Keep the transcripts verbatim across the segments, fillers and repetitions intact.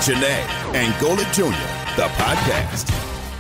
Chiney and Golic Junior, the podcast.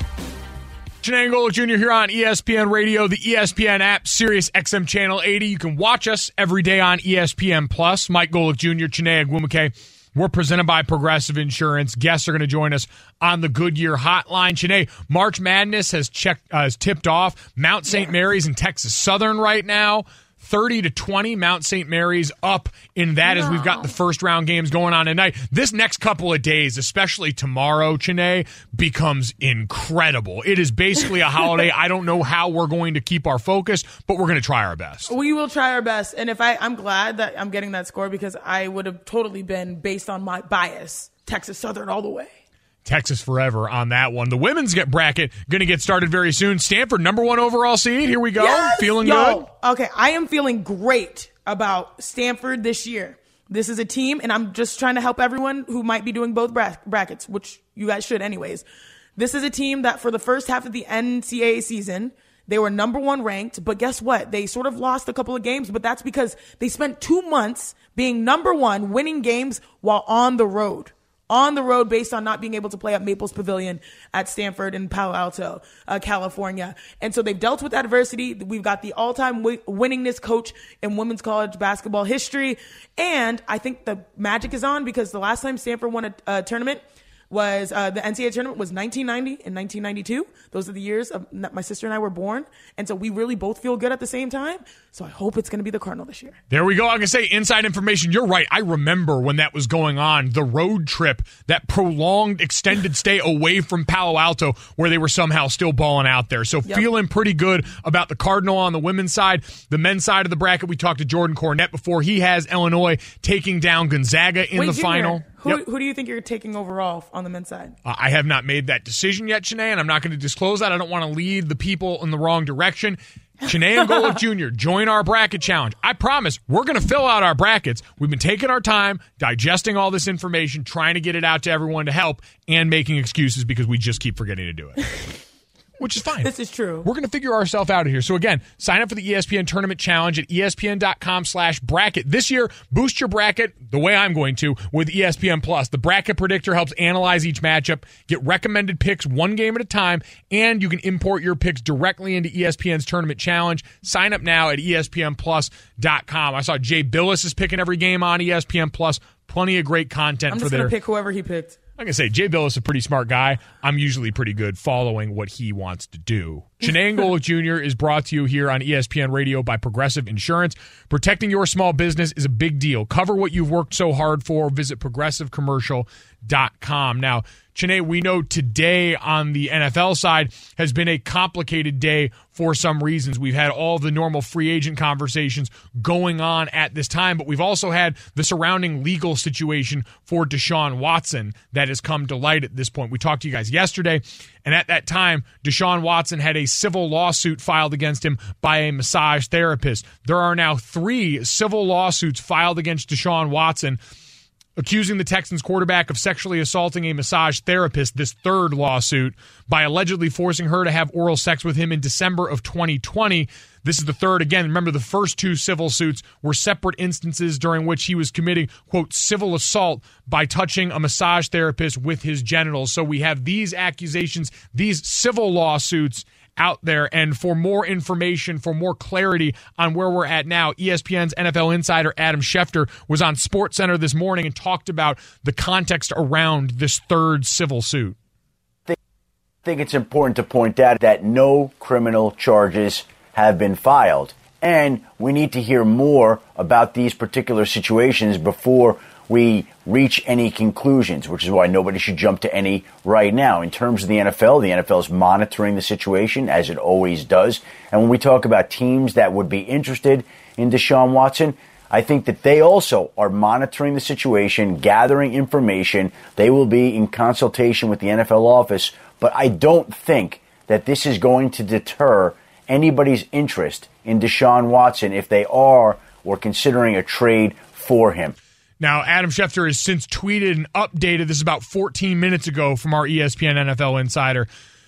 Chiney and Golic Junior here on E S P N Radio, the E S P N app, Sirius X M Channel eighty. You can watch us every day on E S P N Plus. Mike Golic Junior, Chiney Agwumike. We're presented by Progressive Insurance. Guests are going to join us on the Goodyear Hotline. Chiney, March Madness has checked, uh, has tipped off. Mount Saint Mary's and Texas Southern right now. thirty to twenty, Mount Saint Mary's up in that no. as we've got the first round games going on tonight. This next couple of days, especially tomorrow, Chiney, becomes incredible. It is basically a holiday. I don't know how we're going to keep our focus, but we're going to try our best. We will try our best. And if I, I'm glad that I'm getting that score because I would have totally been based on my bias, Texas Southern all the way. Texas forever on that one. The women's get bracket going to get started very soon. Stanford, number one overall seed. Here we go. Yes! Feeling Yo, good? Okay, I am feeling great about Stanford this year. This is a team, and I'm just trying to help everyone who might be doing both bra- brackets, which you guys should anyways. This is a team that for the first half of the N C double A season, they were number one ranked, but guess what? They sort of lost a couple of games, but that's because they spent two months being number one, winning games while on the road. On the road based on not being able to play at Maples Pavilion at Stanford in Palo Alto, uh, California. And so they've dealt with adversity. We've got the all-time w- winningest coach in women's college basketball history. And I think the magic is on because the last time Stanford won a, a tournament was uh, the N C double A tournament was nineteen ninety and nineteen ninety-two. Those are the years of, my sister and I were born. And so we really both feel good at the same time. So I hope it's going to be the Cardinal this year. There we go. I'm going to say inside information. You're right. I remember when that was going on, the road trip, that prolonged extended stay away from Palo Alto where they were somehow still balling out there. So yep. Feeling pretty good about the Cardinal on the women's side. The men's side of the bracket, we talked to Jordan Cornette before. He has Illinois taking down Gonzaga in Wait, the Junior, final. Who, yep. who do you think you're taking overall on the men's side? Uh, I have not made that decision yet, Chiney, and I'm not going to disclose that. I don't want to lead the people in the wrong direction. Chiney and Golic Junior, join our bracket challenge. I promise we're going to fill out our brackets. We've been taking our time, digesting all this information, trying to get it out to everyone to help, and making excuses because we just keep forgetting to do it. Which is fine. This is true. We're going to figure ourselves out here. So again, sign up for the E S P N Tournament Challenge at espn.com slash bracket. This year, boost your bracket the way I'm going to with E S P N Plus. The Bracket Predictor helps analyze each matchup, get recommended picks one game at a time, and you can import your picks directly into E S P N's Tournament Challenge. Sign up now at E S P N plus dot com. I saw Jay Billis is picking every game on E S P N Plus. Plenty of great content I'm for just their... going to pick whoever he picked. Like I say, Jay Billis is a pretty smart guy. I'm usually pretty good following what he wants to do. Chiney and Golic Junior is brought to you here on E S P N Radio by Progressive Insurance. Protecting your small business is a big deal. Cover what you've worked so hard for. Visit progressive commercial dot com. Now, Chiney, we know today on the N F L side has been a complicated day for some reasons. We've had all the normal free agent conversations going on at this time, but we've also had the surrounding legal situation for Deshaun Watson that has come to light at this point. We talked to you guys yesterday, and at that time, Deshaun Watson had a civil lawsuit filed against him by a massage therapist. There are now three civil lawsuits filed against Deshaun Watson, accusing the Texans quarterback of sexually assaulting a massage therapist, this third lawsuit, by allegedly forcing her to have oral sex with him in December of twenty twenty. This is the third. Again, remember the first two civil suits were separate instances during which he was committing, quote, civil assault by touching a massage therapist with his genitals. So we have these accusations, these civil lawsuits out there. And for more information, for more clarity on where we're at now, E S P N's N F L insider Adam Schefter was on SportsCenter this morning and talked about the context around this third civil suit. I think it's important to point out that no criminal charges have been filed. And we need to hear more about these particular situations before we reach any conclusions, which is why nobody should jump to any right now. In terms of the N F L, the N F L is monitoring the situation, as it always does. And when we talk about teams that would be interested in Deshaun Watson, I think that they also are monitoring the situation, gathering information. They will be in consultation with the N F L office. But I don't think that this is going to deter anybody's interest in Deshaun Watson if they are or considering a trade for him. Now, Adam Schefter has since tweeted and updated, this is about fourteen minutes ago from our E S P N N F L insider,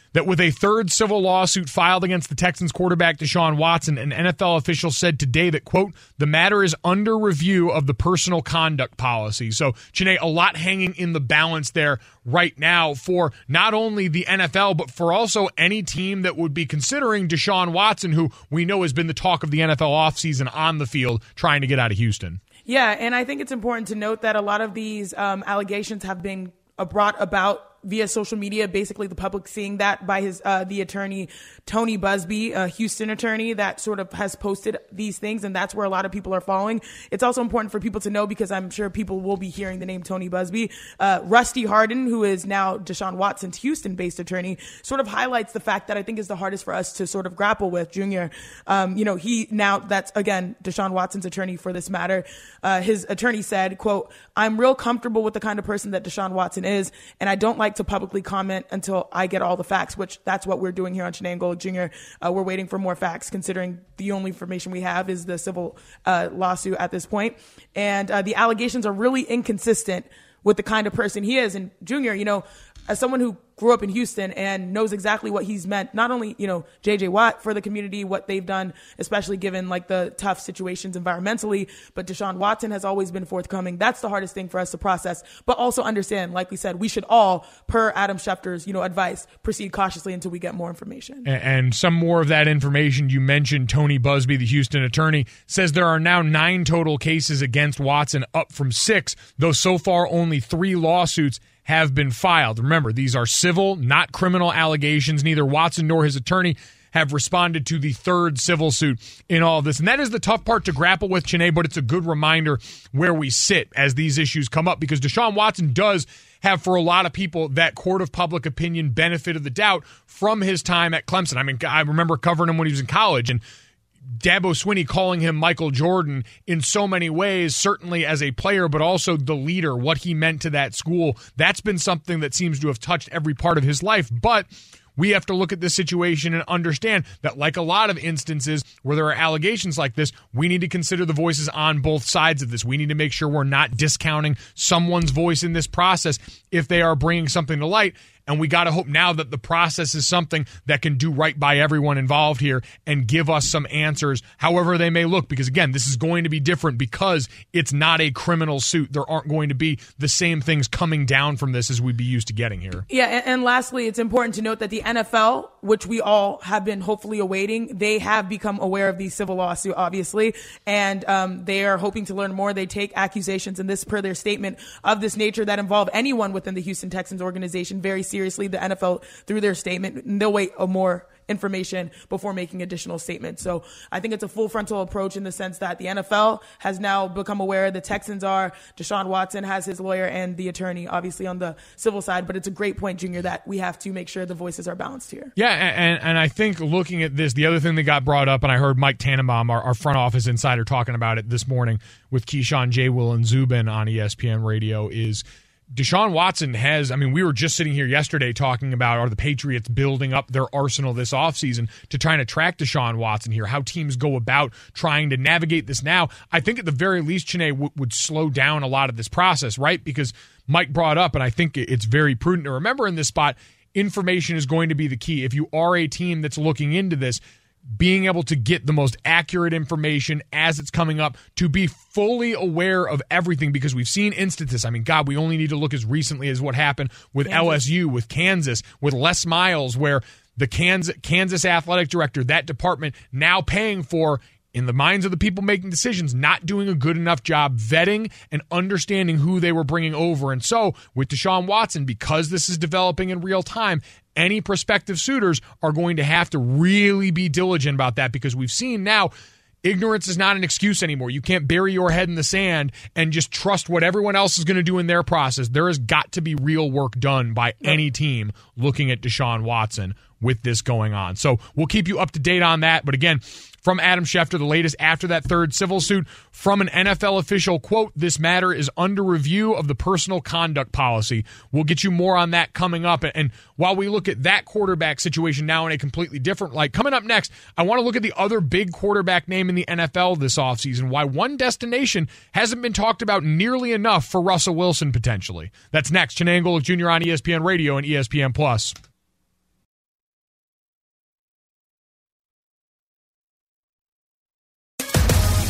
that with a third civil lawsuit filed against the Texans quarterback Deshaun Watson, an N F L official said today that, quote, the matter is under review of the personal conduct policy. So, Chiney, a lot hanging in the balance there right now for not only the N F L, but for also any team that would be considering Deshaun Watson, who we know has been the talk of the N F L offseason on the field trying to get out of Houston. Yeah, and I think it's important to note that a lot of these um, allegations have been uh, brought about via social media, basically the public seeing that by his uh, the attorney Tony Buzbee, a Houston attorney that sort of has posted these things, and that's where a lot of people are following. It's also important for people to know, because I'm sure people will be hearing the name Tony Buzbee. Uh, Rusty Hardin, who is now Deshaun Watson's Houston-based attorney, sort of highlights the fact that I think is the hardest for us to sort of grapple with. Junior, um, you know, he now that's again Deshaun Watson's attorney for this matter. Uh, his attorney said, "quote I'm real comfortable with the kind of person that Deshaun Watson is, and I don't like to publicly comment until I get all the facts," which that's what we're doing here on Chiney and Golic Junior Uh, we're waiting for more facts, considering the only information we have is the civil uh, lawsuit at this point. And uh, the allegations are really inconsistent with the kind of person he is. And Junior, you know, as someone who grew up in Houston and knows exactly what he's meant, not only, you know, J J Watt for the community, what they've done, especially given like the tough situations environmentally, but Deshaun Watson has always been forthcoming. That's the hardest thing for us to process, but also understand, like we said, we should all, per Adam Schefter's, you know, advice, proceed cautiously until we get more information. And, and some more of that information. You mentioned Tony Buzbee, the Houston attorney, says there are now nine total cases against Watson, up from six, though so far only three lawsuits have been filed. Remember, these are civil, not criminal allegations. Neither Watson nor his attorney have responded to the third civil suit in all of this. And that is the tough part to grapple with, Chiney, but it's a good reminder where we sit as these issues come up, because Deshaun Watson does have, for a lot of people, that court of public opinion benefit of the doubt from his time at Clemson. I mean, I remember covering him when he was in college, and Dabo Swinney calling him Michael Jordan in so many ways, certainly as a player, but also the leader, what he meant to that school. That's been something that seems to have touched every part of his life. But we have to look at this situation and understand that, like a lot of instances where there are allegations like this, we need to consider the voices on both sides of this. We need to make sure we're not discounting someone's voice in this process if they are bringing something to light. And we got to hope now that the process is something that can do right by everyone involved here and give us some answers, however they may look. Because, again, this is going to be different because it's not a criminal suit. There aren't going to be the same things coming down from this as we'd be used to getting here. Yeah, and, and lastly, it's important to note that the N F L, which we all have been hopefully awaiting, they have become aware of the civil lawsuit, obviously, and um, they are hoping to learn more. They take accusations, and this per their statement, of this nature that involve anyone within the Houston Texans organization very seriously. Seriously, the N F L, through their statement, and they'll wait a more information before making additional statements. So I think it's a full frontal approach in the sense that the N F L has now become aware, the Texans are, Deshaun Watson has his lawyer and the attorney, obviously, on the civil side. But it's a great point, Junior, that we have to make sure the voices are balanced here. Yeah, and, and I think looking at this, the other thing that got brought up, and I heard Mike Tannenbaum, our, our front office insider, talking about it this morning with Keyshawn, J. Will, and Zubin on E S P N Radio, is Deshaun Watson has, I mean, we were just sitting here yesterday talking about, are the Patriots building up their arsenal this offseason to try and attract Deshaun Watson here, how teams go about trying to navigate this now. I think at the very least, Chiney, w- would slow down a lot of this process, right? Because Mike brought up, and I think it's very prudent to remember in this spot, information is going to be the key. If you are a team that's looking into this, being able to get the most accurate information as it's coming up, to be fully aware of everything, because we've seen instances. I mean, God, we only need to look as recently as what happened with Kansas. L S U, with Kansas, with Les Miles, where the Kansas, Kansas athletic director, that department now paying for, in the minds of the people making decisions, not doing a good enough job vetting and understanding who they were bringing over. And so with Deshaun Watson, because this is developing in real time, any prospective suitors are going to have to really be diligent about that, because we've seen now ignorance is not an excuse anymore. You can't bury your head in the sand and just trust what everyone else is going to do in their process. There has got to be real work done by any team looking at Deshaun Watson with this going on. So we'll keep you up to date on that. But again, from Adam Schefter, the latest after that third civil suit from an N F L official, quote, this matter is under review of the personal conduct policy. We'll get you more on that coming up. And while we look at that quarterback situation now in a completely different light, coming up next, I want to look at the other big quarterback name in the N F L this offseason, why one destination hasn't been talked about nearly enough for Russell Wilson potentially. That's next. Chiney and Golic Junior on E S P N Radio and E S P N Plus.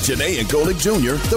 Janae and Golick Junior, the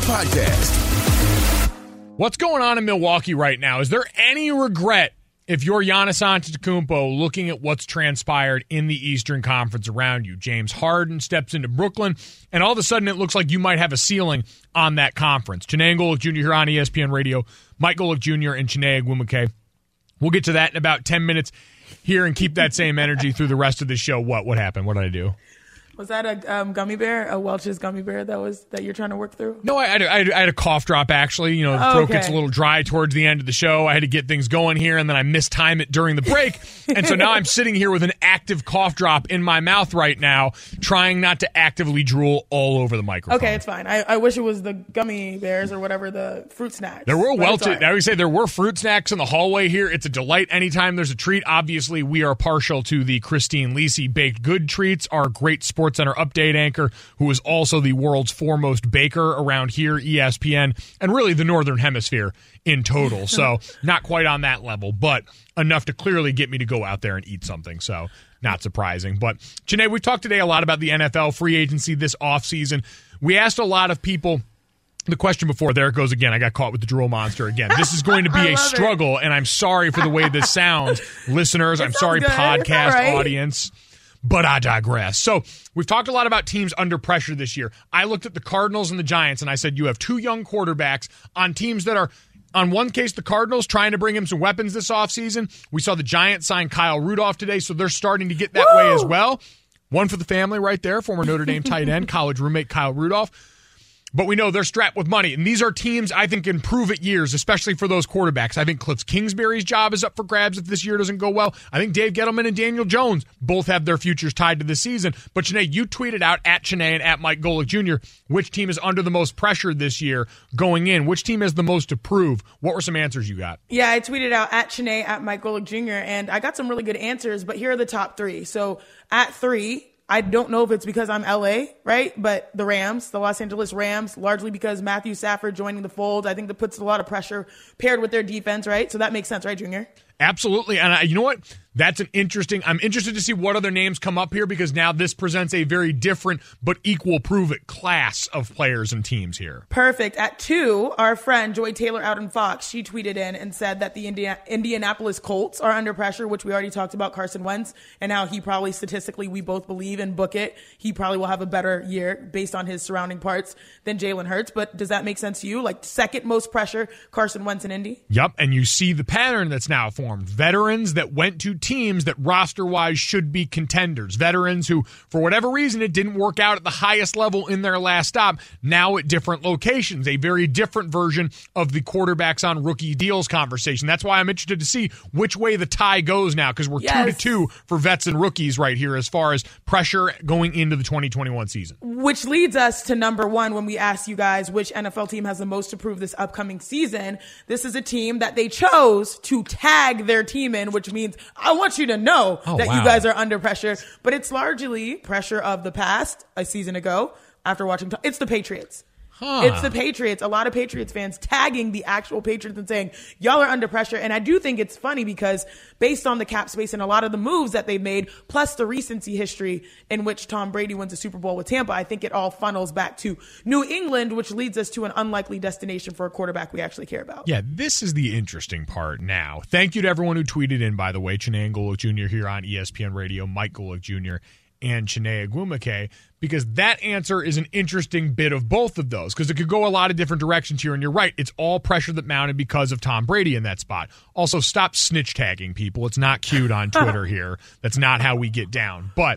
podcast. What's going on in Milwaukee right now? Is there any regret if you're Giannis Antetokounmpo looking at what's transpired in the Eastern Conference around you? James Harden steps into Brooklyn, and all of a sudden it looks like you might have a ceiling on that conference. Janae and Golick Junior here on E S P N Radio. Mike Golick Junior and Chiney Ogwumike. We'll get to that in about ten minutes here and keep that same energy through the rest of the show. What? What happened? What did I do? Was that a um, gummy bear, a Welch's gummy bear that was that you're trying to work through? No, I had, a, I, had a, I had a cough drop, actually. You know, the oh, throat okay. gets a little dry towards the end of the show. I had to get things going here, and then I mistime it during the break. And so now I'm sitting here with an active cough drop in my mouth right now, trying not to actively drool all over the microphone. Okay, it's fine. I, I wish it was the gummy bears or whatever, the fruit snacks. There were Welch's. Right. I would say there were fruit snacks in the hallway here. It's a delight anytime there's a treat. Obviously, we are partial to the Christine Lisi baked good treats, our great SportsCenter update anchor, who is also the world's foremost baker around here, E S P N, and really the Northern Hemisphere in total. So not quite on that level, but enough to clearly get me to go out there and eat something. So not surprising. But, Janae, we've talked today a lot about the N F L free agency this offseason. We asked a lot of people the question before. There it goes again. I got caught with the drool monster again. This is going to be a struggle, it. and I'm sorry for the way this sounds, listeners. It I'm sorry, good. podcast right. audience. But I digress. So we've talked a lot about teams under pressure this year. I looked at the Cardinals and the Giants, and I said you have two young quarterbacks on teams that are, on one case, the Cardinals trying to bring him some weapons this offseason. We saw the Giants sign Kyle Rudolph today, so they're starting to get that Woo! way as well. One for the family right there, former Notre Dame tight end, college roommate Kyle Rudolph. But we know they're strapped with money, and these are teams I think can prove it years, especially for those quarterbacks. I think Cliff Kingsbury's job is up for grabs if this year doesn't go well. I think Dave Gettleman and Daniel Jones both have their futures tied to this season. But, Chiney, you tweeted out at Chiney and at Mike Golick Junior which team is under the most pressure this year going in. Which team has the most to prove? What were some answers you got? Yeah, I tweeted out at Chiney, at Mike Golick Junior, and I got some really good answers, but here are the top three. So at three, I don't know if it's because I'm L A, right? But the Rams, the Los Angeles Rams, largely because Matthew Stafford joining the fold, I think that puts a lot of pressure paired with their defense, right? So that makes sense, right, Junior? Absolutely. And I, you know what? That's an interesting, I'm interested to see what other names come up here because now this presents a very different but equal prove-it class of players and teams here. Perfect. At two, our friend Joy Taylor out in Fox, she tweeted in and said that the Indiana, Indianapolis Colts are under pressure, which we already talked about, Carson Wentz, and how he probably statistically, we both believe and book it, he probably will have a better year based on his surrounding parts than Jalen Hurts. But does that make sense to you? Like second most pressure, Carson Wentz and Indy? Yep. And you see the pattern that's now formed. Veterans that went to teams that roster-wise should be contenders. Veterans who, for whatever reason, it didn't work out at the highest level in their last stop, now at different locations. A very different version of the quarterbacks on rookie deals conversation. That's why I'm interested to see which way the tie goes now, because we're yes. two to two for vets and rookies right here as far as pressure going into the twenty twenty-one season. Which leads us to number one when we ask you guys which N F L team has the most to prove this upcoming season. This is a team that they chose to tag their team in, which means I want you to know oh, that wow. you guys are under pressure. But it's largely pressure of the past, a season ago, after watching. T- it's the Patriots. Huh. It's the Patriots. A lot of Patriots fans tagging the actual Patriots and saying, y'all are under pressure. And I do think it's funny because based on the cap space and a lot of the moves that they've made, plus the recency history in which Tom Brady wins a Super Bowl with Tampa, I think it all funnels back to New England, which leads us to an unlikely destination for a quarterback we actually care about. Yeah, this is the interesting part now. Thank you to everyone who tweeted in, by the way. Chiney Golick Junior here on E S P N Radio, Mike Golick Junior and Chiney Ogwumike, because that answer is an interesting bit of both of those, because it could go a lot of different directions here, and you're right, it's all pressure that mounted because of Tom Brady in that spot. Also, stop snitch tagging people. It's not cute on Twitter here. That's not how we get down. But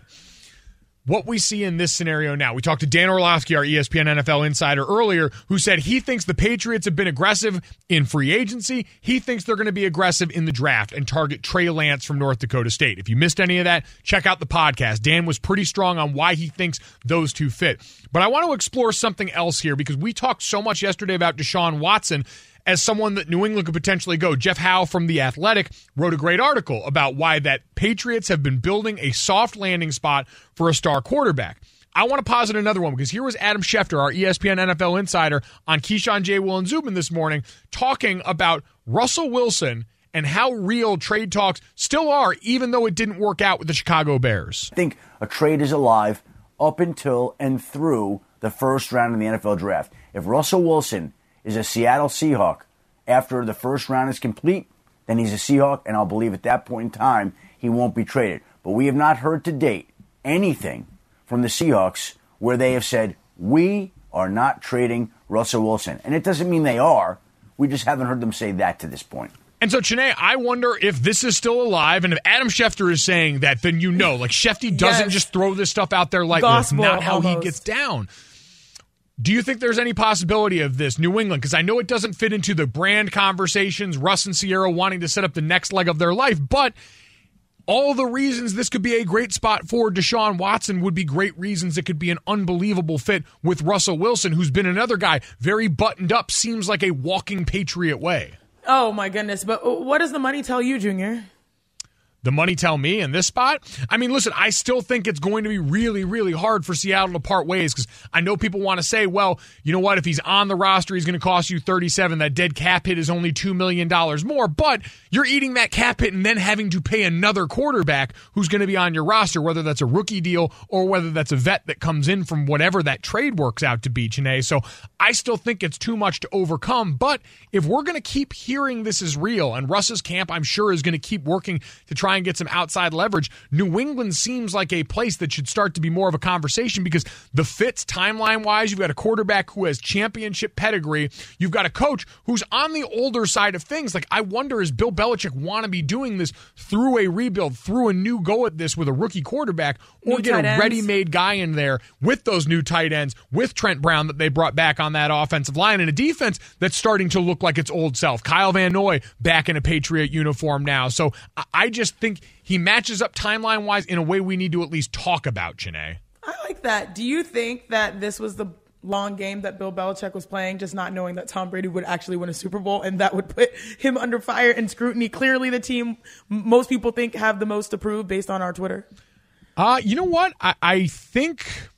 what we see in this scenario now, we talked to Dan Orlovsky, our E S P N N F L insider earlier, who said he thinks the Patriots have been aggressive in free agency. He thinks they're going to be aggressive in the draft and target Trey Lance from North Dakota State. If you missed any of that, check out the podcast. Dan was pretty strong on why he thinks those two fit. But I want to explore something else here because we talked so much yesterday about Deshaun Watson as someone that New England could potentially go. Jeff Howe from The Athletic wrote a great article about why that Patriots have been building a soft landing spot for a star quarterback. I want to posit another one because here was Adam Schefter, our E S P N N F L insider, on Keyshawn, J. Will, and Zubin this morning talking about Russell Wilson and how real trade talks still are, even though it didn't work out with the Chicago Bears. I think a trade is alive. up until and through the first round of the N F L draft. If Russell Wilson is a Seattle Seahawk after the first round is complete, then he's a Seahawk, and I'll believe at that point in time he won't be traded. But we have not heard to date anything from the Seahawks where they have said, we are not trading Russell Wilson. And it doesn't mean they are. We just haven't heard them say that to this point. And so, Chiney, I wonder if this is still alive, and if Adam Schefter is saying that, then you know, like, Shefty doesn't Yes. just throw this stuff out there lightly. That's Gospel, not how almost. he gets down. Do you think there's any possibility of this New England? Because I know it doesn't fit into the brand conversations, Russ and Sierra wanting to set up the next leg of their life, but all the reasons this could be a great spot for Deshaun Watson would be great reasons it could be an unbelievable fit with Russell Wilson, who's been another guy very buttoned up, seems like a walking Patriot way. Oh, my goodness. But what does the money tell you, Junior? The money tell me in this spot? I mean, listen, I still think it's going to be really, really hard for Seattle to part ways because I know people want to say, well, you know what, if he's on the roster, he's going to cost you thirty-seven. That dead cap hit is only two million dollars more, but you're eating that cap hit and then having to pay another quarterback who's going to be on your roster, whether that's a rookie deal or whether that's a vet that comes in from whatever that trade works out to be, Chiney. So I still think it's too much to overcome, but if we're going to keep hearing this is real, and Russ's camp, I'm sure, is going to keep working to try and get some outside leverage, New England seems like a place that should start to be more of a conversation because the fits timeline-wise, you've got a quarterback who has championship pedigree, you've got a coach who's on the older side of things. Like, I wonder, is Bill Belichick want to be doing this through a rebuild, through a new go at this with a rookie quarterback, or New get a tight ends. ready-made guy in there with those new tight ends, with Trent Brown that they brought back on that offensive line, and a defense that's starting to look like its old self. Kyle Van Noy back in a Patriot uniform now. So I- I just think he matches up timeline-wise in a way we need to at least talk about, Chiney. I like that. Do you think that this was the long game that Bill Belichick was playing, just not knowing that Tom Brady would actually win a Super Bowl, and that would put him under fire and scrutiny? Clearly the team m- most people think have the most approved based on our Twitter. Uh, you know what? I, I think...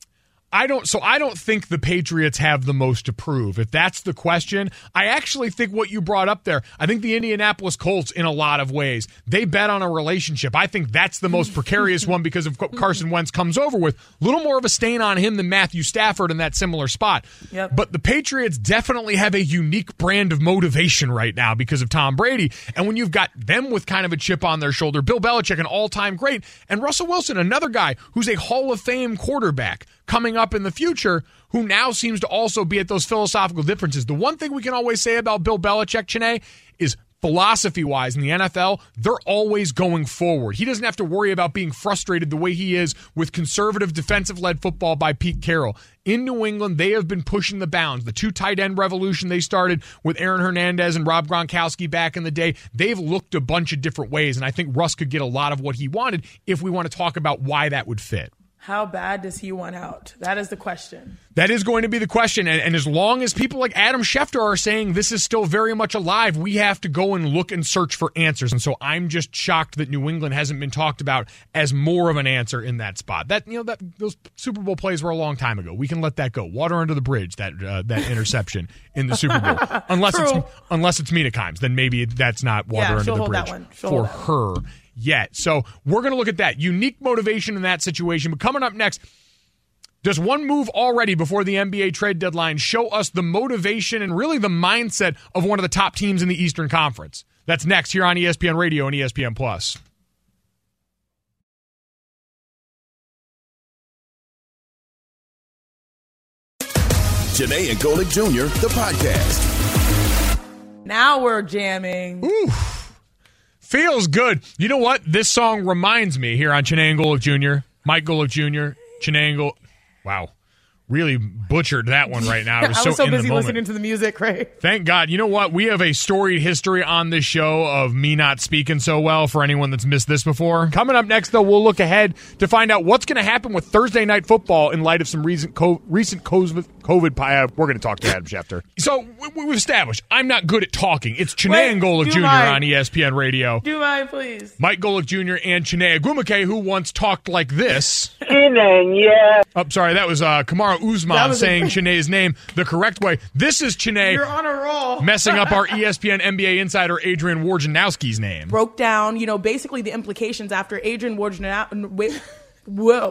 I don't, so I don't think the Patriots have the most to prove. If that's the question, I actually think what you brought up there, I think the Indianapolis Colts, in a lot of ways, they bet on a relationship. I think that's the most precarious one because of what Carson Wentz comes over with. A little more of a stain on him than Matthew Stafford in that similar spot. Yep. But the Patriots definitely have a unique brand of motivation right now because of Tom Brady. And when you've got them with kind of a chip on their shoulder, Bill Belichick, an all-time great, and Russell Wilson, another guy who's a Hall of Fame quarterback coming up in the future, who now seems to also be at those philosophical differences. The one thing we can always say about Bill Belichick, Chiney, is philosophy-wise in the N F L, they're always going forward. He doesn't have to worry about being frustrated the way he is with conservative defensive-led football by Pete Carroll. In New England, they have been pushing the bounds. The two tight end revolution they started with Aaron Hernandez and Rob Gronkowski back in the day, they've looked a bunch of different ways, and I think Russ could get a lot of what he wanted if we want to talk about why that would fit. How bad does he want out? That is the question. That is going to be the question. And, and as long as people like Adam Schefter are saying this is still very much alive, we have to go and look and search for answers. And so I'm just shocked that New England hasn't been talked about as more of an answer in that spot. That, you know, that those Super Bowl plays were a long time ago. We can let that go. Water under the bridge, that uh, that interception in the Super Bowl. Unless True. it's unless it's Mina Kimes, then maybe that's not water Yeah, under she'll the hold that bridge one. She'll for hold that her yet. So we're going to look at that. Unique motivation in that situation. But coming up next, does one move already before the N B A trade deadline show us the motivation and really the mindset of one of the top teams in the Eastern Conference? That's next here on E S P N Radio and E S P N Plus. Janae and Golick Junior, the podcast. Now we're jamming. Ooh, feels good. You know what? This song reminds me here on Janae and Golick Junior Mike Golick Junior Janae and Golick. Wow. Really butchered that one right now. I was, I was so, so in the busy moment. listening to the music, Ray. Thank God. You know what? We have a storied history on this show of me not speaking so well for anyone that's missed this before. Coming up next, though, we'll look ahead to find out what's going to happen with Thursday Night Football in light of some recent co- recent COVID. COVID uh, we're going to talk to Adam Schefter. So we, we've established I'm not good at talking. It's Chiney Wait, and Golick do Junior I? on E S P N Radio. Do I, please? Mike Golick Junior and Chiney Agumake, who once talked like this. Yeah. Oh, sorry, that was uh, Kamara That Usman was a- saying Chiney's name the correct way. This is Chiney You're on a roll. messing up our E S P N N B A insider Adrian Wojnarowski's name. Broke down, you know, basically the implications after Adrian Wojnarowski. Wait, whoa.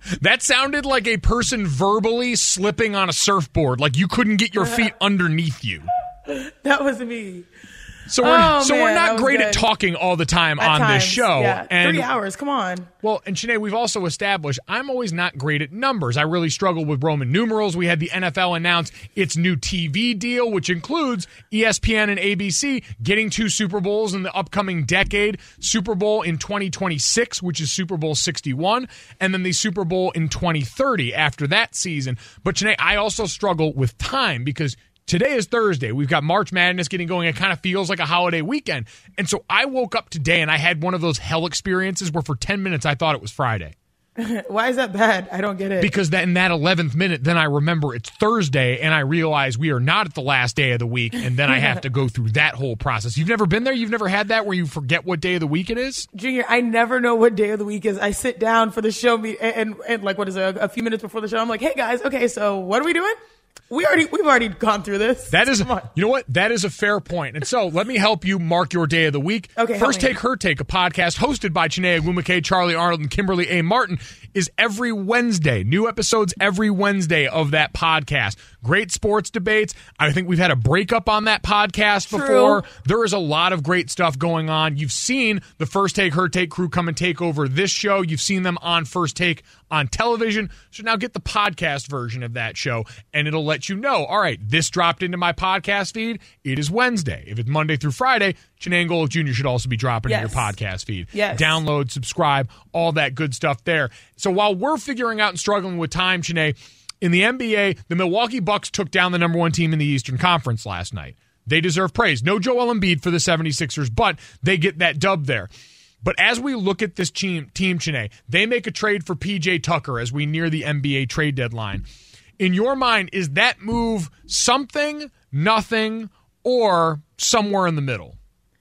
That sounded like a person verbally slipping on a surfboard, like you couldn't get your feet underneath you. That was me. So we're Oh, so man, we're not that great was at good. talking all the time At on times, this show. yeah. And Three hours, come on. Well, and Sinead, we've also established I'm always not great at numbers. I really struggle with Roman numerals. We had the N F L announce its new T V deal, which includes E S P N and A B C getting two Super Bowls in the upcoming decade. Super Bowl in twenty twenty-six, which is Super Bowl sixty-one, and then the Super Bowl in twenty thirty after that season. But Sinead, I also struggle with time because today is Thursday. We've got March Madness getting going. It kind of feels like a holiday weekend. And so I woke up today and I had one of those hell experiences where for ten minutes I thought it was Friday. Why is that bad? I don't get it. Because that in that eleventh minute, then I remember it's Thursday and I realize we are not at the last day of the week. And then I have to go through that whole process. You've never been there? You've never had that where you forget what day of the week it is? Junior, I never know what day of the week is. I sit down for the show meet and, and, and like, what is it, a few minutes before the show, I'm like, hey guys, okay, so what are we doing? We already, we've already gone through this. That is, Come on. you know what? That is a fair point. And so let me help you mark your day of the week. Okay, help First me. Take, Her Take, a podcast hosted by Chinea Agwumike, Charlie Arnold, and Kimberly A. Martin, is every Wednesday. New episodes every Wednesday of that podcast. Great sports debates. I think we've had a breakup on that podcast True. before. There is a lot of great stuff going on. You've seen the First Take, Her Take crew come and take over this show. You've seen them on First Take on television. So now get the podcast version of that show, and it'll let you know, all right, this dropped into my podcast feed. It is Wednesday. If it's Monday through Friday, Chinea Golic Junior should also be dropping Yes. in your podcast feed. Yes. Download, subscribe, all that good stuff there. So while we're figuring out and struggling with time, Chinea, in the N B A, the Milwaukee Bucks took down the number one team in the Eastern Conference last night. They deserve praise. No Joel Embiid for the seventy-sixers, but they get that dub there. But as we look at this team, team Chinea, they make a trade for P J Tucker as we near the N B A trade deadline. In your mind, is that move something, nothing, or somewhere in the middle?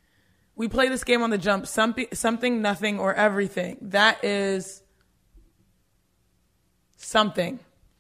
We play this game on the jump, something, something, nothing, or everything. That is something.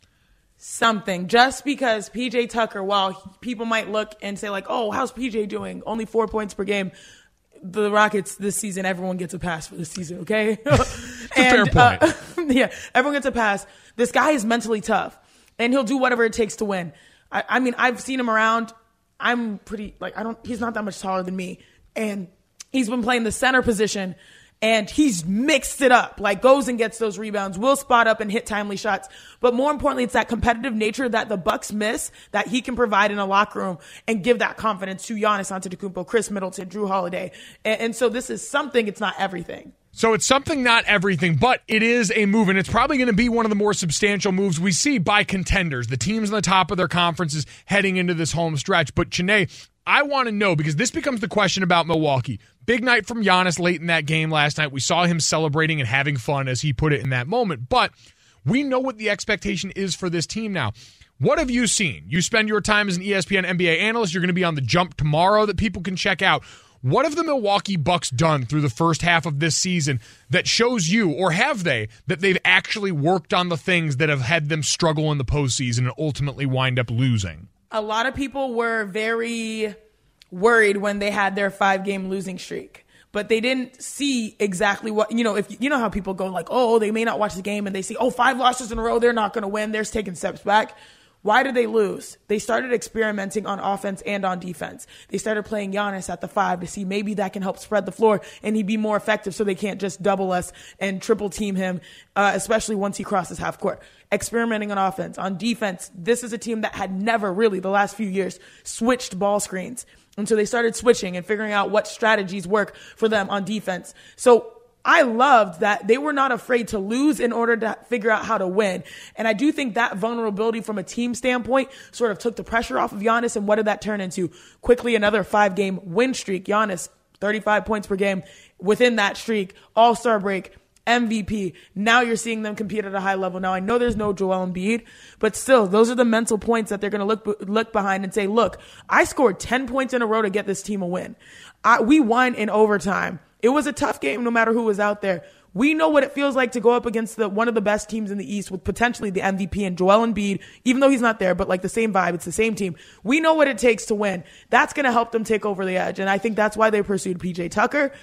Something. Just because P J Tucker, while people might look and say like, oh, how's P J doing? Only four points per game. The Rockets this season, everyone gets a pass for this season, okay? and, fair point. Uh, yeah, everyone gets a pass. This guy is mentally tough, and he'll do whatever it takes to win. I, I mean, I've seen him around. I'm pretty, like, I don't, he's not that much taller than me. And he's been playing the center position, and he's mixed it up, like goes and gets those rebounds, will spot up and hit timely shots. But more importantly, it's that competitive nature that the Bucks miss that he can provide in a locker room and give that confidence to Giannis Antetokounmpo, Chris Middleton, Drew Holiday. And, and so this is something, it's not everything. So it's something, not everything, but it is a move, and it's probably going to be one of the more substantial moves we see by contenders, the teams on the top of their conferences heading into this home stretch. But Chinea, I want to know, because this becomes the question about Milwaukee. Big night from Giannis late in that game last night. We saw him celebrating and having fun, as he put it in that moment. But we know what the expectation is for this team now. What have you seen? You spend your time as an E S P N N B A analyst. You're going to be on the jump tomorrow that people can check out. What have the Milwaukee Bucks done through the first half of this season that shows you, or have they, that they've actually worked on the things that have had them struggle in the postseason and ultimately wind up losing? A lot of people were very worried when they had their five-game losing streak, but they didn't see exactly what, you know, if you know how people go like, oh, they may not watch the game and they see, oh, five losses in a row, they're not going to win. They're taking steps back. Why did they lose? They started experimenting on offense and on defense. They started playing Giannis at the five to see maybe that can help spread the floor and he'd be more effective so they can't just double us and triple team him, uh, especially once he crosses half court. Experimenting on offense. On defense, this is a team that had never really, the last few years, switched ball screens. And so they started switching and figuring out what strategies work for them on defense. So I loved that they were not afraid to lose in order to figure out how to win. And I do think that vulnerability from a team standpoint sort of took the pressure off of Giannis. And what did that turn into? Quickly, another five-game win streak. Giannis, thirty-five points per game within that streak. All-Star break, M V P. Now you're seeing them compete at a high level. Now, I know there's no Joel Embiid, but still, those are the mental points that they're going to look look behind and say, look, I scored ten points in a row to get this team a win. I, we won in overtime. It was a tough game no matter who was out there. We know what it feels like to go up against the one of the best teams in the East with potentially the M V P and Joel Embiid, even though he's not there, but like the same vibe. It's the same team. We know what it takes to win. That's going to help them take over the edge. And I think that's why they pursued P J Tucker.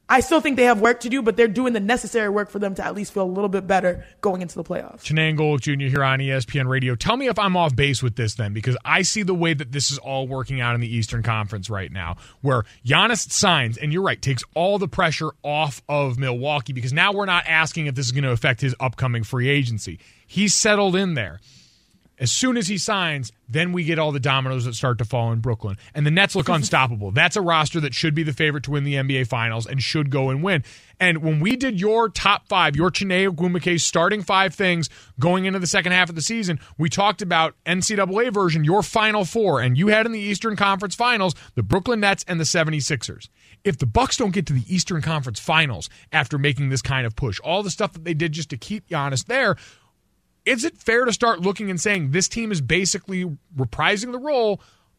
I still think they have work to do, but they're doing the necessary work for them to at least feel a little bit better going into the playoffs. Chiney Golic Junior here on E S P N Radio. Tell me if I'm off base with this then, because I see the way that this is all working out in the Eastern Conference right now, where Giannis signs, and you're right, takes all the pressure off of Milwaukee, because now we're not asking if this is going to affect his upcoming free agency. He's settled in there. As soon as he signs, then we get all the dominoes that start to fall in Brooklyn. And the Nets look unstoppable. That's a roster that should be the favorite to win the N B A Finals and should go and win. And when we did your top five, your Chiney Ogwumike starting five things going into the second half of the season, we talked about N C double A version, your final four. And you had in the Eastern Conference Finals the Brooklyn Nets and the seventy-sixers. If the Bucks don't get to the Eastern Conference Finals after making this kind of push, all the stuff that they did just to keep Giannis there, is it fair to start looking and saying this team is basically reprising the role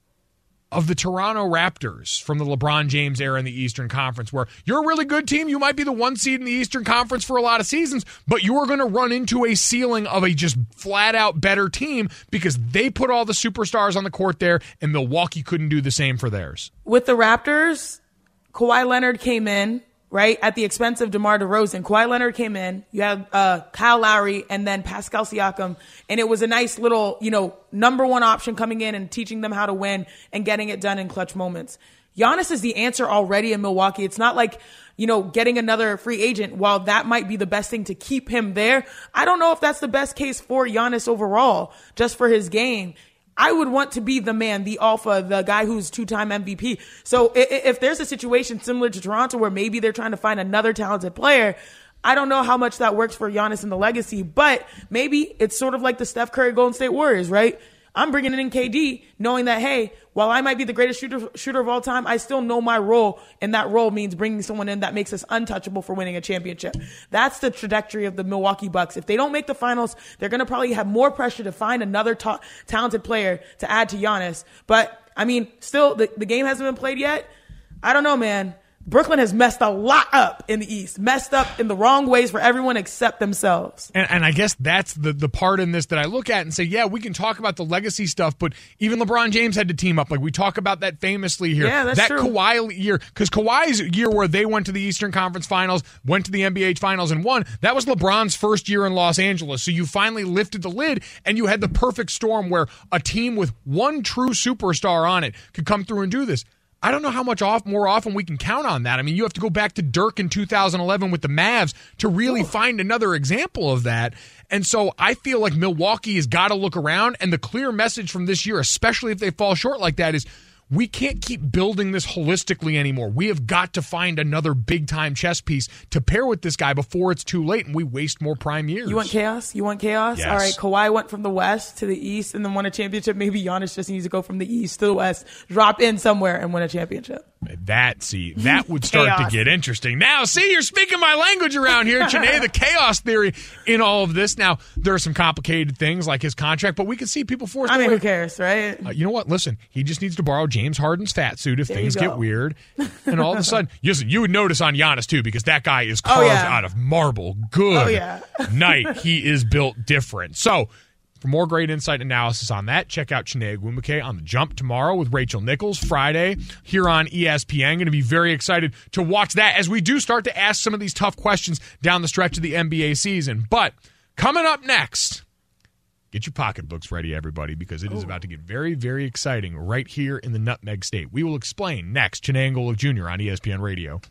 of the Toronto Raptors from the LeBron James era in the Eastern Conference, where you're a really good team, you might be the one seed in the Eastern Conference for a lot of seasons, but you are going to run into a ceiling of a just flat-out better team because they put all the superstars on the court there, and Milwaukee couldn't do the same for theirs. With the Raptors, Kawhi Leonard came in, right, at the expense of DeMar DeRozan. Kawhi Leonard came in. You had uh, Kyle Lowry and then Pascal Siakam. And it was a nice little, you know, number one option coming in and teaching them how to win and getting it done in clutch moments. Giannis is the answer already in Milwaukee. It's not like, you know, getting another free agent. While that might be the best thing to keep him there, I don't know if that's the best case for Giannis overall, just for his game. I would want to be the man, the alpha, the guy who's two-time M V P. So if there's a situation similar to Toronto where maybe they're trying to find another talented player, I don't know how much that works for Giannis and the legacy, but maybe it's sort of like the Steph Curry Golden State Warriors, right? I'm bringing in K D knowing that, hey, while I might be the greatest shooter shooter of all time, I still know my role, and that role means bringing someone in that makes us untouchable for winning a championship. That's the trajectory of the Milwaukee Bucks. If they don't make the finals, they're going to probably have more pressure to find another ta- talented player to add to Giannis. But, I mean, still, the, the game hasn't been played yet. I don't know, man. Brooklyn has messed a lot up in the East, messed up in the wrong ways for everyone except themselves. And, and I guess that's the, the part in this that I look at and say, yeah, we can talk about the legacy stuff, but even LeBron James had to team up. Like we talk about that famously here. Yeah, that's that true. Kawhi year, because Kawhi's year where they went to the Eastern Conference Finals, went to the N B A Finals and won, that was LeBron's first year in Los Angeles. So you finally lifted the lid and you had the perfect storm where a team with one true superstar on it could come through and do this. I don't know how much off more often we can count on that. I mean, you have to go back to Dirk in two thousand eleven with the Mavs to really find another example of that. And so I feel like Milwaukee has got to look around, and the clear message from this year, especially if they fall short like that, is we can't keep building this holistically anymore. We have got to find another big-time chess piece to pair with this guy before it's too late and we waste more prime years. You want chaos? You want chaos? Yes. All right, Kawhi went from the West to the East and then won a championship. Maybe Giannis just needs to go from the East to the West, drop in somewhere and win a championship. That, see, that would start to get interesting. Now, see, you're speaking my language around here, Chiney, the chaos theory in all of this. Now, there are some complicated things like his contract, but we can see people forced I mean, away. who cares, right? Uh, you know what? Listen, he just needs to borrow James Harden's fat suit if There things you go. get weird. And all of a sudden, listen, you would notice on Giannis, too, because that guy is carved Oh, yeah. out of marble. Good Oh, yeah. night. He is built different. So, for more great insight and analysis on that, check out Chiney Ogwumike on The Jump tomorrow with Rachel Nichols, Friday here on E S P N. Going to be very excited to watch that as we do start to ask some of these tough questions down the stretch of the N B A season. But coming up next, get your pocketbooks ready, everybody, because it is about to get very, very exciting right here in the Nutmeg State. We will explain next. Chiney Golic Junior on E S P N Radio.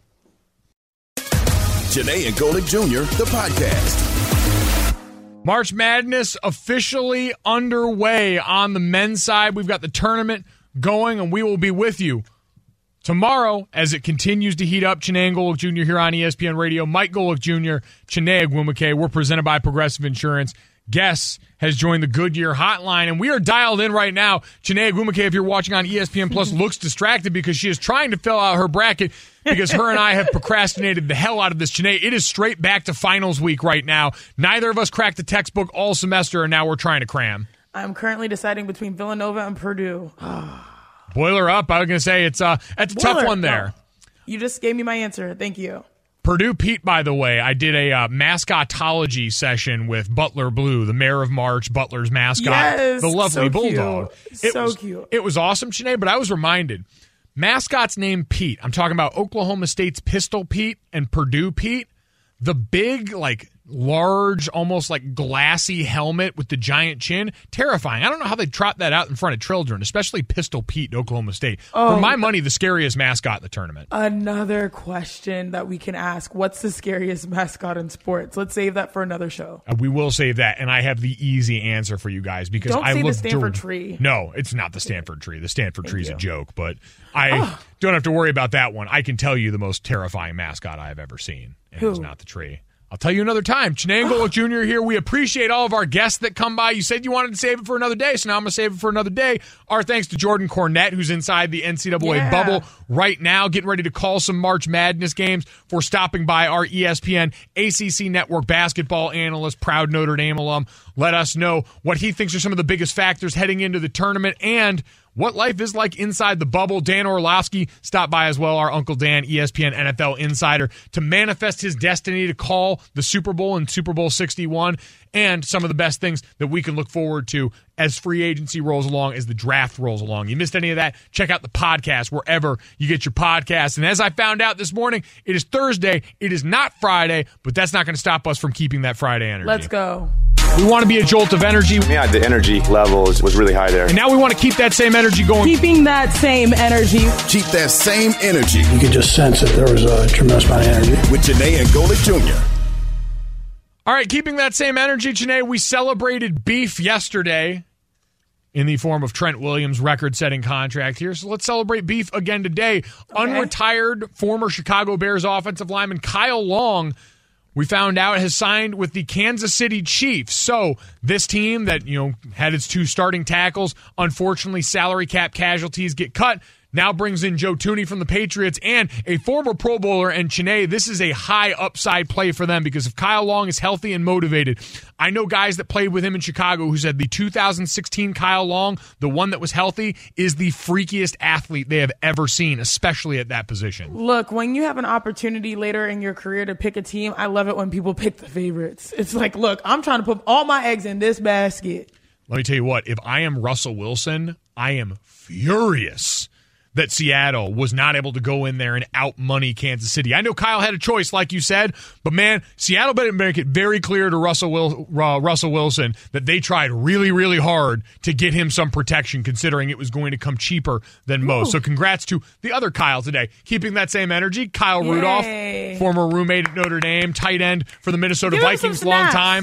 Chiney and Golic Junior, the podcast. March Madness officially underway on the men's side. We've got the tournament going, and we will be with you tomorrow as it continues to heat up. Chiney Golic Junior here on E S P N Radio. Mike Golic Junior, Chiney Ogwumike. We're presented by Progressive Insurance. Guess has joined the Goodyear hotline, and we are dialed in right now. Chiney Ogwumike, if you're watching on E S P N Plus, looks distracted because she is trying to fill out her bracket because her and I have procrastinated the hell out of this. Chiney, it is straight back to finals week right now. Neither of us cracked the textbook all semester, and now we're trying to cram. I'm currently deciding between Villanova and Purdue. Boiler up. I was going to say it's, uh, it's a tough Boiler, one there. no. You just gave me my answer. Thank you. Purdue Pete, by the way, I did a uh, mascotology session with Butler Blue, the mayor of March, Butler's mascot, Yes, the lovely so bulldog. cute. It So was, cute. It was awesome, Chiney, but I was reminded, mascots named Pete. I'm talking about Oklahoma State's Pistol Pete and Purdue Pete. The big, like, large, almost like glassy helmet with the giant chin. Terrifying. I don't know how they trot that out in front of children, especially Pistol Pete in Oklahoma State. Oh, For my money, the scariest mascot in the tournament. Another question that we can ask. What's the scariest mascot in sports? Let's save that for another show. Uh, we will save that, and I have the easy answer for you guys because Don't I say the looked Stanford dur- tree. No, it's not the Stanford tree. The Stanford Thank tree's you. a joke, but I Oh. don't have to worry about that one. I can tell you the most terrifying mascot I've ever seen, and Who? it's not the tree. I'll tell you another time. Chiney Golick Junior here. We appreciate all of our guests that come by. You said you wanted to save it for another day, so now I'm going to save it for another day. Our thanks to Jordan Cornette, who's inside the N C double A Yeah. bubble right now, getting ready to call some March Madness games, for stopping by. Our E S P N A C C Network basketball analyst, proud Notre Dame alum. Let us know what he thinks are some of the biggest factors heading into the tournament and what life is like inside the bubble. Dan Orlovsky stopped by as well, our Uncle Dan, E S P N N F L insider, to manifest his destiny to call the Super Bowl and Super Bowl sixty-one, and some of the best things that we can look forward to as free agency rolls along, as the draft rolls along. You missed any of that? Check out the podcast wherever you get your podcasts. And as I found out this morning, it is Thursday. It is not Friday, but that's not going to stop us from keeping that Friday energy. Let's go. We want to be a jolt of energy. Yeah, the energy level was, was really high there. And now we want to keep that same energy going. Keeping that same energy. Keep that same energy You could just sense that there was a tremendous amount of energy. with Chiney and Golick Junior All right, keeping that same energy, Chiney, we celebrated beef yesterday in the form of Trent Williams' record-setting contract here. So let's celebrate beef again today. Unretired former Chicago Bears offensive lineman Kyle Long, we found out, has signed with the Kansas City Chiefs. So this team that, you know, had its two starting tackles, unfortunately salary cap casualties get cut, now brings in Joe Thuney from the Patriots and a former Pro Bowler. And Chiney, this is a high upside play for them because if Kyle Long is healthy and motivated, I know guys that played with him in Chicago who said the two thousand sixteen Kyle Long, the one that was healthy, is the freakiest athlete they have ever seen, especially at that position. Look, when you have an opportunity later in your career to pick a team, I love it when people pick the favorites. It's like, look, I'm trying to put all my eggs in this basket. Let me tell you what, if I am Russell Wilson, I am furious that Seattle was not able to go in there and out-money Kansas City. I know Kyle had a choice, like you said, but man, Seattle better make it very clear to Russell Wil- uh, Russell Wilson that they tried really, really hard to get him some protection, considering it was going to come cheaper than most. Ooh. So congrats to the other Kyle today. Keeping that same energy, Kyle Yay. Rudolph, former roommate at Notre Dame, tight end for the Minnesota Give him some Vikings, long snaps. time,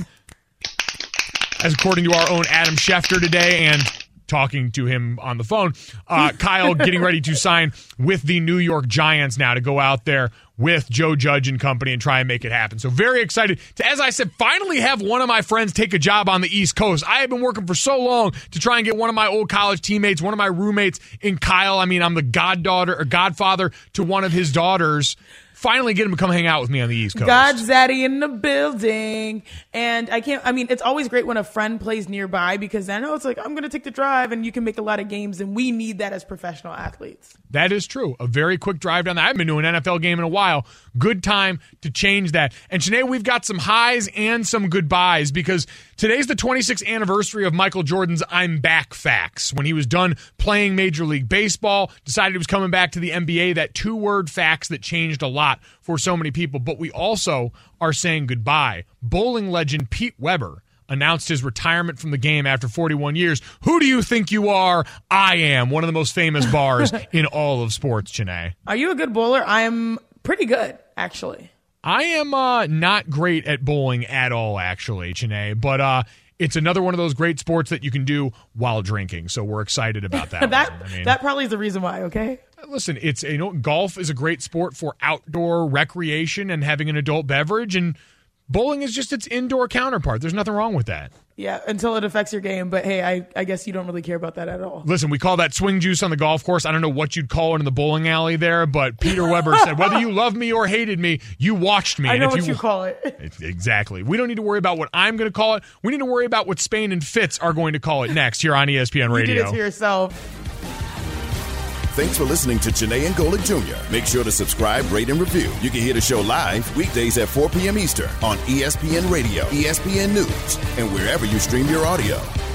as according to our own Adam Schefter today, and talking to him on the phone, uh, Kyle getting ready to sign with the New York Giants now to go out there with Joe Judge and company and try and make it happen. So very excited to, as I said, finally have one of my friends take a job on the East Coast. I have been working for so long to try and get one of my old college teammates, one of my roommates in Kyle. I mean, I'm the goddaughter or godfather to one of his daughters. Finally get him to come hang out with me on the East Coast. God Zaddy in the building. And I can't, I mean, it's always great when a friend plays nearby because I know it's like, I'm going to take the drive and you can make a lot of games, and we need that as professional athletes. That is true. A very quick drive down there. I haven't been to an N F L game in a while. Good time to change that. And Chiney, we've got some highs and some goodbyes because today's the twenty-sixth anniversary of Michael Jordan's I'm Back facts. When he was done playing Major League Baseball, decided he was coming back to the N B A, that two-word facts that changed a lot for so many people. But we also are saying goodbye. Bowling legend Pete Weber announced his retirement from the game after forty-one years. Who do you think you are? I am. One of the most famous bars in all of sports, Chiney. Are you a good bowler? I am pretty good, actually. I am uh, not great at bowling at all, actually, Chiney, but uh, it's another one of those great sports that you can do while drinking, so we're excited about that. that one. I mean, that probably is the reason why, okay? listen, it's you know golf is a great sport for outdoor recreation and having an adult beverage, and bowling is just its indoor counterpart. There's nothing wrong with that. Yeah, until it affects your game. But hey, I, I guess you don't really care about that at all. Listen, we call that swing juice on the golf course. I don't know what you'd call it in the bowling alley there, but Peter Weber said, whether you love me or hated me, you watched me. I and know if what you, you call it. Exactly. We don't need to worry about what I'm going to call it. We need to worry about what Spain and Fitz are going to call it next here on E S P N Radio. You did it to yourself. Thanks for listening to Chiney and Golick Junior Make sure to subscribe, rate, and review. You can hear the show live weekdays at four p.m. Eastern on E S P N Radio, E S P N News, and wherever you stream your audio.